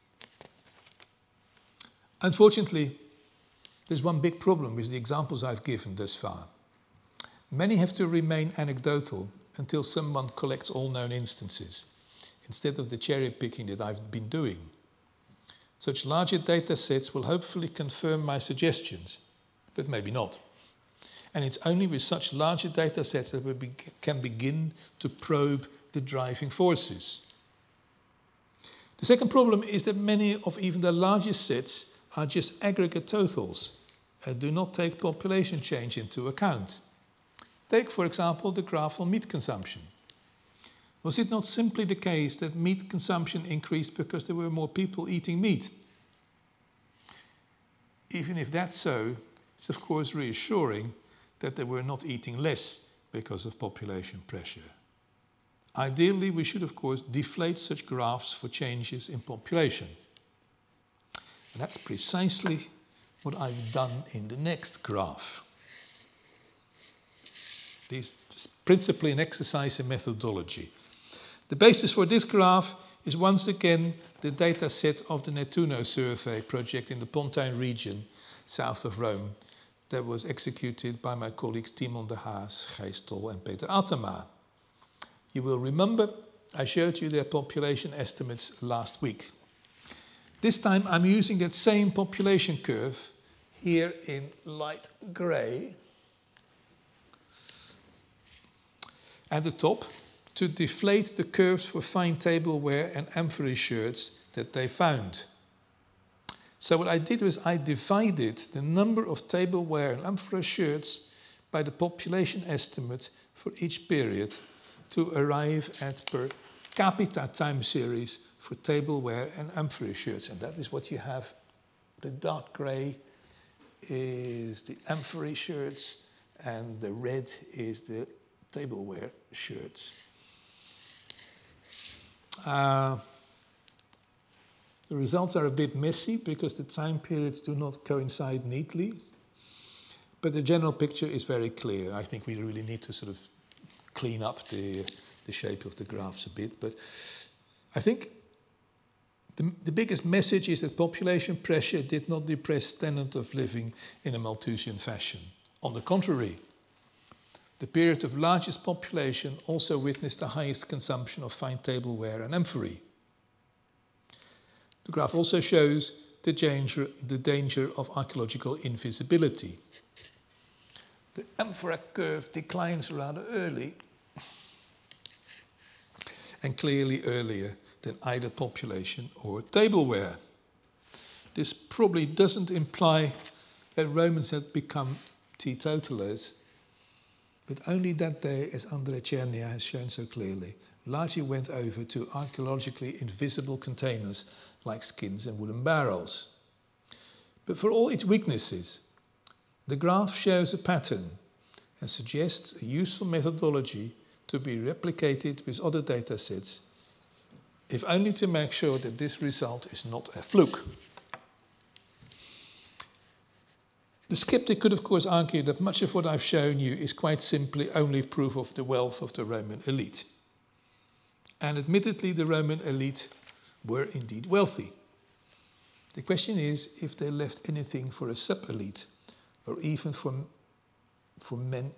Unfortunately, there's one big problem with the examples I've given thus far. Many have to remain anecdotal until someone collects all known instances, instead of the cherry picking that I've been doing. Such larger data sets will hopefully confirm my suggestions, but maybe not. And it's only with such larger data sets that we can begin to probe the driving forces. The second problem is that many of even the largest sets are just aggregate totals and do not take population change into account. Take, for example, the graph on meat consumption. Was it not simply the case that meat consumption increased because there were more people eating meat? Even if that's so, it's of course reassuring that they were not eating less because of population pressure. Ideally, we should of course deflate such graphs for changes in population. And that's precisely what I've done in the next graph. This is principally an exercise in methodology. The basis for this graph is once again the data set of the Nettuno survey project in the Pontine region, south of Rome, that was executed by my colleagues Timon de Haas, Gijs Tol and Peter Attema. You will remember I showed you their population estimates last week. This time I'm using that same population curve here in light grey at the top to deflate the curves for fine tableware and amphory shirts that they found. So what I did was I divided the number of tableware and amphory shirts by the population estimate for each period to arrive at per capita time series for tableware and amphory shirts. And that is what you have. The dark grey is the amphory shirts and the red is the tableware shirts. The results are a bit messy because the time periods do not coincide neatly, but the general picture is very clear. I think we really need to sort of clean up the shape of the graphs a bit, but I think the biggest message is that population pressure did not depress standard of living in a Malthusian fashion. On the contrary, the period of largest population also witnessed the highest consumption of fine tableware and amphory. The graph also shows the danger of archaeological invisibility. The amphora curve declines rather early and clearly earlier than either population or tableware. This probably doesn't imply that Romans had become teetotalers, but only that they, as André Chernia has shown so clearly, largely went over to archaeologically invisible containers like skins and wooden barrels. But for all its weaknesses, the graph shows a pattern and suggests a useful methodology to be replicated with other data sets, if only to make sure that this result is not a fluke. The skeptic could of course argue that much of what I've shown you is quite simply only proof of the wealth of the Roman elite. And admittedly, the Roman elite were indeed wealthy. The question is if they left anything for a sub-elite, or even for men,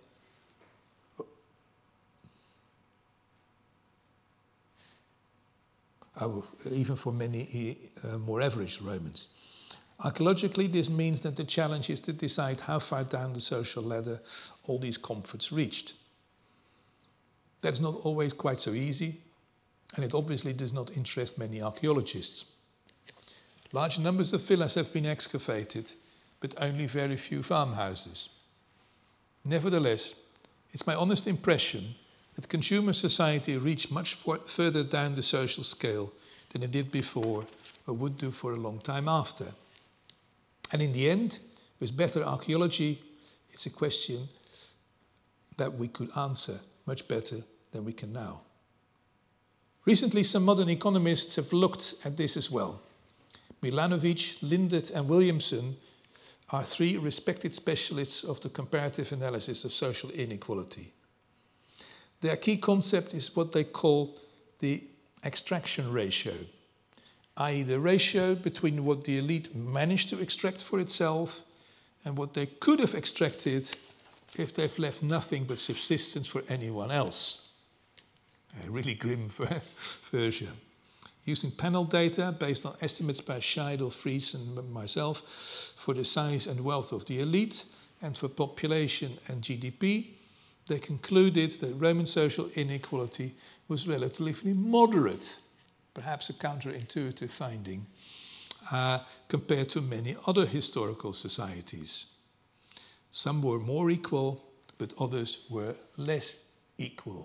even for many more average Romans. Archaeologically, this means that the challenge is to decide how far down the social ladder all these comforts reached. That's not always quite so easy, and it obviously does not interest many archaeologists. Large numbers of villas have been excavated, but only very few farmhouses. Nevertheless, it's my honest impression that consumer society reached much further down the social scale than it did before or would do for a long time after. And in the end, with better archaeology, it's a question that we could answer much better than we can now. Recently, some modern economists have looked at this as well. Milanovic, Lindet and Williamson are three respected specialists of the comparative analysis of social inequality. Their key concept is what they call the extraction ratio, i.e. the ratio between what the elite managed to extract for itself and what they could have extracted if they've left nothing but subsistence for anyone else. A really grim version. Using panel data based on estimates by Scheidel, Fries and myself for the size and wealth of the elite and for population and GDP, they concluded that Roman social inequality was relatively moderate, perhaps a counterintuitive finding, compared to many other historical societies. Some were more equal, but others were less equal.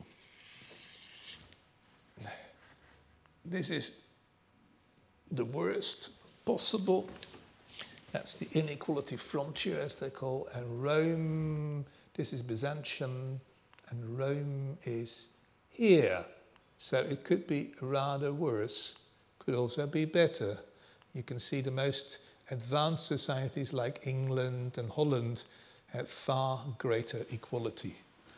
This is the worst possible. That's the inequality frontier, as they call, and Rome, this is Byzantium, and Rome is here. So it could be rather worse, could also be better. You can see the most advanced societies like England and Holland have far greater equality.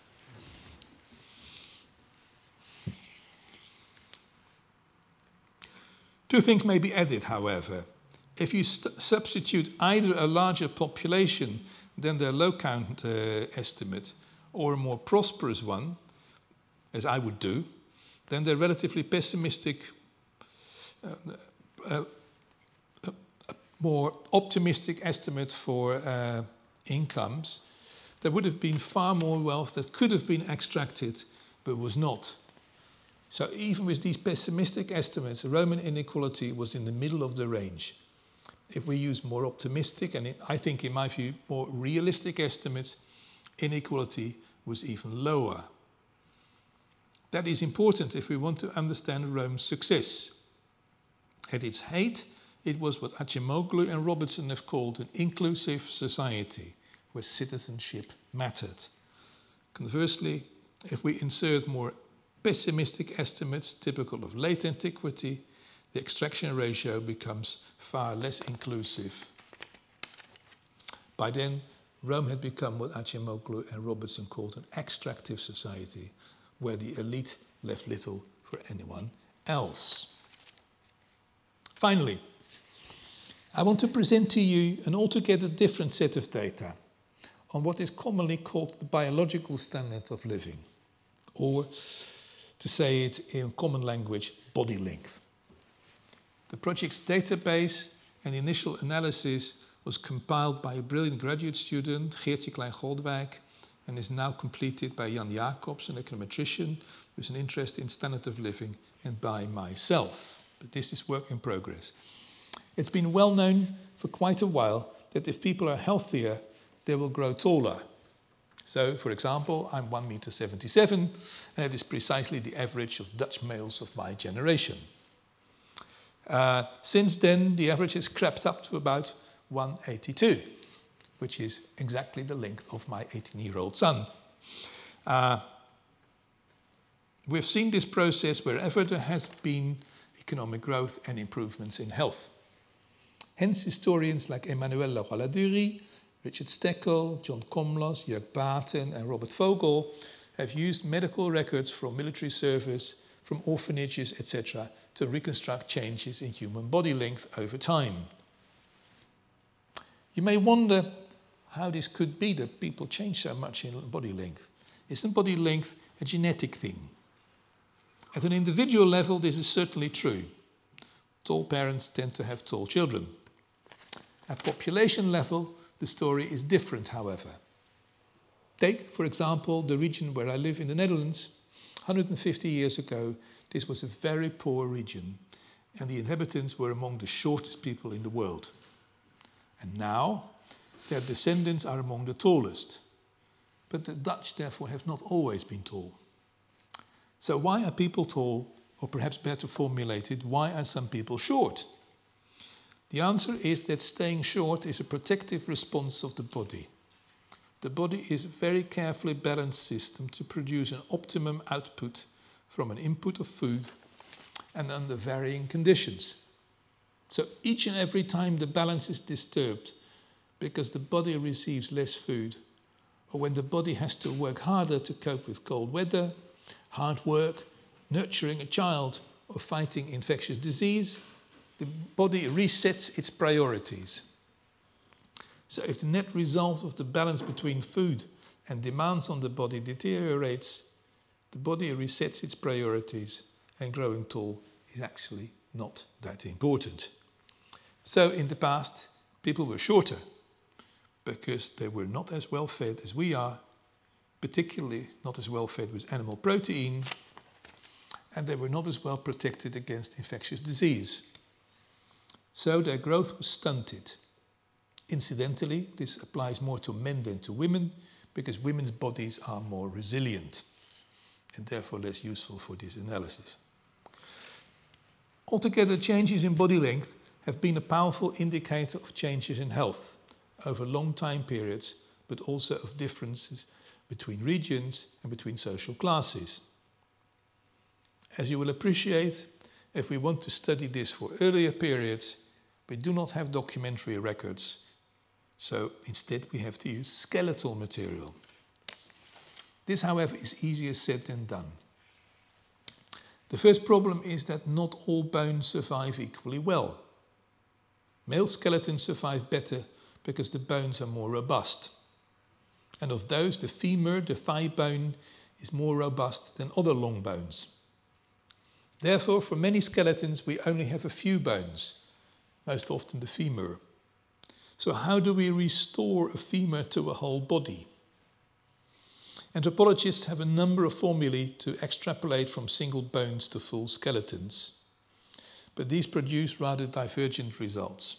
Two things may be added, however. If you substitute either a larger population than their low count estimate or a more prosperous one, as I would do, then their relatively pessimistic, more optimistic estimate for incomes, there would have been far more wealth that could have been extracted but was not. So even with these pessimistic estimates, Roman inequality was in the middle of the range. If we use more optimistic, and I think in my view more realistic estimates, inequality was even lower. That is important if we want to understand Rome's success. At its height, it was what Acemoglu and Robertson have called an inclusive society, where citizenship mattered. Conversely, if we insert more pessimistic estimates typical of late antiquity, the extraction ratio becomes far less inclusive. By then, Rome had become what Acemoglu and Robertson called an extractive society, where the elite left little for anyone else. Finally, I want to present to you an altogether different set of data on what is commonly called the biological standard of living, or to say it in common language, body length. The project's database and initial analysis was compiled by a brilliant graduate student, Geertje Klein-Goldwijk, and is now completed by Jan Jacobs, an econometrician with an interest in standard of living, and by myself. But this is work in progress. It's been well known for quite a while that if people are healthier, they will grow taller. So, for example, I'm 1.77 m, and it is precisely the average of Dutch males of my generation. Since then, the average has crept up to about 1.82 m, which is exactly the length of my 18-year-old son. We've seen this process wherever there has been economic growth and improvements in health. Hence, historians like Emmanuel Leroy-Ladurie, Richard Steckel, John Komlos, Jörg Baten and Robert Vogel have used medical records from military service, from orphanages, etc., to reconstruct changes in human body length over time. You may wonder how this could be that people change so much in body length. Isn't body length a genetic thing? At an individual level, this is certainly true. Tall parents tend to have tall children. At population level, the story is different, however. Take, for example, the region where I live in the Netherlands. 150 years ago, this was a very poor region, and the inhabitants were among the shortest people in the world. And now, their descendants are among the tallest. But the Dutch, therefore, have not always been tall. So why are people tall, or perhaps better formulated, why are some people short? The answer is that staying short is a protective response of the body. The body is a very carefully balanced system to produce an optimum output from an input of food and under varying conditions. So each and every time the balance is disturbed because the body receives less food, or when the body has to work harder to cope with cold weather, hard work, nurturing a child, or fighting infectious disease, the body resets its priorities. So if the net result of the balance between food and demands on the body deteriorates, the body resets its priorities, and growing tall is actually not that important. So in the past, people were shorter because they were not as well fed as we are, particularly not as well fed with animal protein, and they were not as well protected against infectious disease. So their growth was stunted. Incidentally, this applies more to men than to women because women's bodies are more resilient and therefore less useful for this analysis. Altogether, changes in body length have been a powerful indicator of changes in health over long time periods, but also of differences between regions and between social classes. As you will appreciate, if we want to study this for earlier periods, we do not have documentary records, so instead we have to use skeletal material. This, however, is easier said than done. The first problem is that not all bones survive equally well. Male skeletons survive better because the bones are more robust. And of those, the femur, the thigh bone, is more robust than other long bones. Therefore, for many skeletons, we only have a few bones, most often the femur. So how do we restore a femur to a whole body? Anthropologists have a number of formulae to extrapolate from single bones to full skeletons, but these produce rather divergent results.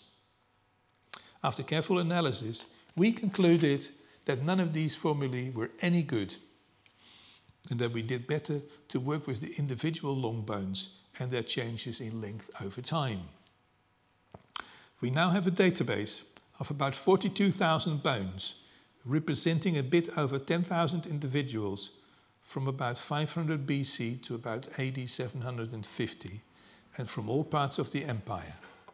After careful analysis, we concluded that none of these formulae were any good, and that we did better to work with the individual long bones and their changes in length over time. We now have a database of about 42,000 bones, representing a bit over 10,000 individuals from about 500 BC to about AD 750, and from all parts of the empire.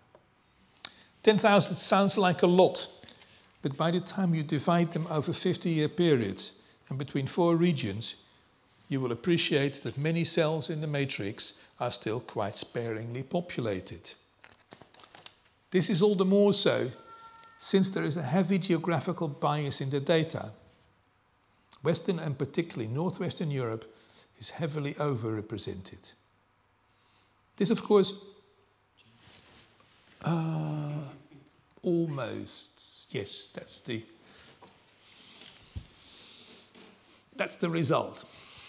10,000 sounds like a lot, but by the time you divide them over 50-year periods and between 4 regions, you will appreciate that many cells in the matrix are still quite sparingly populated. This is all the more so since there is a heavy geographical bias in the data. Western and particularly Northwestern Europe is heavily overrepresented. This, of course, almost, yes, that's the result.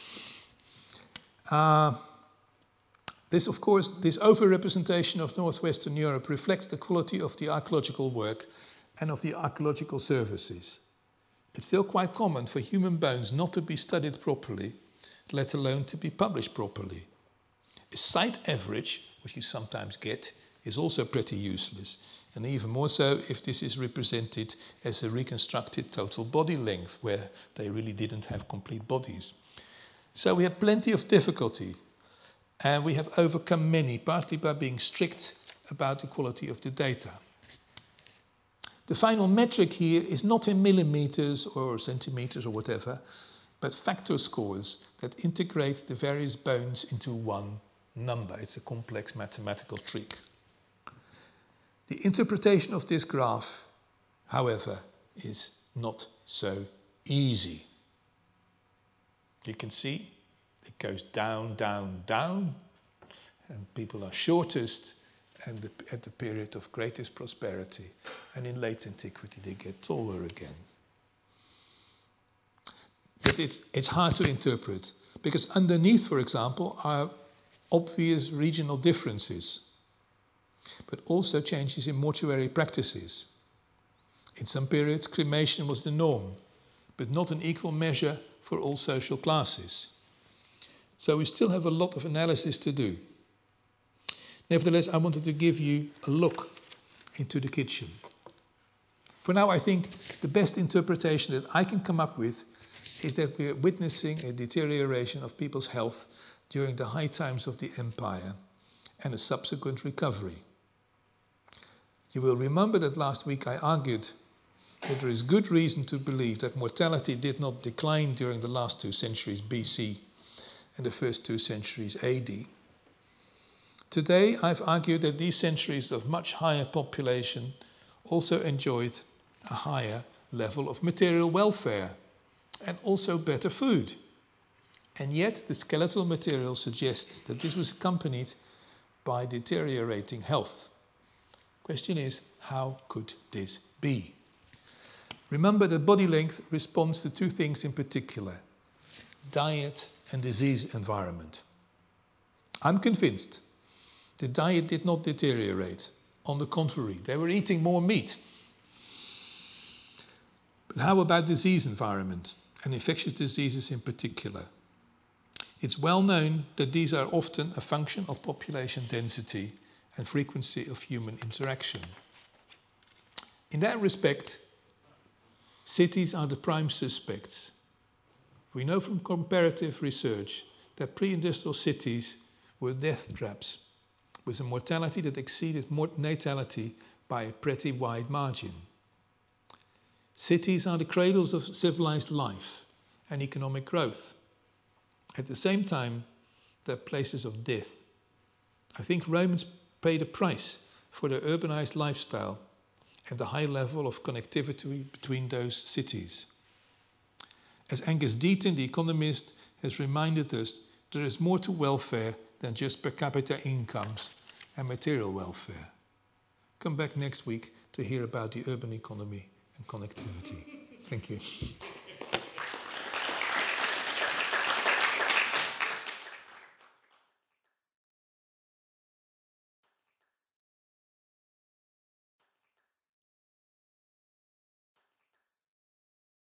This overrepresentation of Northwestern Europe reflects the quality of the archaeological work and of the archaeological services. It's still quite common for human bones not to be studied properly, let alone to be published properly. A site average, which you sometimes get, is also pretty useless, and even more so if this is represented as a reconstructed total body length, where they really didn't have complete bodies. So we had plenty of difficulty, and we have overcome many, partly by being strict about the quality of the data. The final metric here is not in millimeters or centimeters or whatever, but factor scores that integrate the various bones into one number. It's a complex mathematical trick. The interpretation of this graph, however, is not so easy. You can see it goes down, down, down, and people are shortest and at the period of greatest prosperity, and in late antiquity they get taller again. But it's hard to interpret, because underneath, for example, are obvious regional differences, but also changes in mortuary practices. In some periods, cremation was the norm, but not an equal measure for all social classes. So we still have a lot of analysis to do. Nevertheless, I wanted to give you a look into the kitchen. For now, I think the best interpretation that I can come up with is that we are witnessing a deterioration of people's health during the high times of the empire and a subsequent recovery. You will remember that last week I argued that there is good reason to believe that mortality did not decline during the last 2 centuries BC and the first 2 centuries AD. Today, I've argued that these centuries of much higher population also enjoyed a higher level of material welfare and also better food. And yet, the skeletal material suggests that this was accompanied by deteriorating health. Question is, how could this be? Remember that body length responds to 2 things in particular: diet and disease environment. I'm convinced the diet did not deteriorate. On the contrary, they were eating more meat. But how about disease environment and infectious diseases in particular? It's well known that these are often a function of population density and frequency of human interaction. In that respect, cities are the prime suspects. We know from comparative research that pre-industrial cities were death traps, with a mortality that exceeded natality by a pretty wide margin. Cities are the cradles of civilized life and economic growth. At the same time, they're places of death. I think Romans paid a price for their urbanized lifestyle and the high level of connectivity between those cities. As Angus Deaton, the economist, has reminded us, there is more to welfare than just per capita incomes and material welfare. Come back next week to hear about the urban economy and connectivity. Thank you.